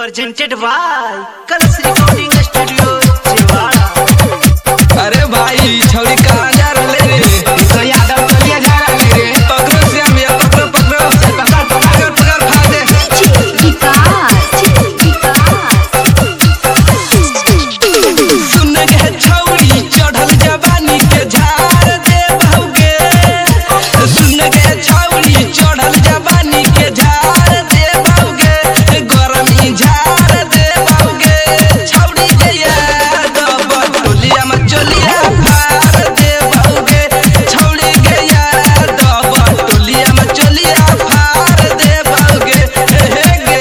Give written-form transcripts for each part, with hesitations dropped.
presented by Colors Recording Studio Chewala। अरे भाई छौरी कहाँ जा रहे रे? तो यादव चलिए जा रहे रे। पकड़ो श्याम भैया, पकड़ो पकड़ो पकड़ पकड़ खा दे। सुन गे छौरी चढ़ल जवानी के झाड़ दे बहुगे। सुन गे छौरी चढ़ल जवानी के झाड़ दे बहुगे। गरमी झाड़ दे बहुगे। छौरी गया दब टोलिया में चलिया फाड़ दे बहुगे। छौरी गया दब टोलिया में चलिया फाड़ दे बहुगे। हे गे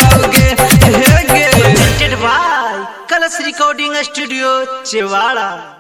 Colors Recording Studio Chewala।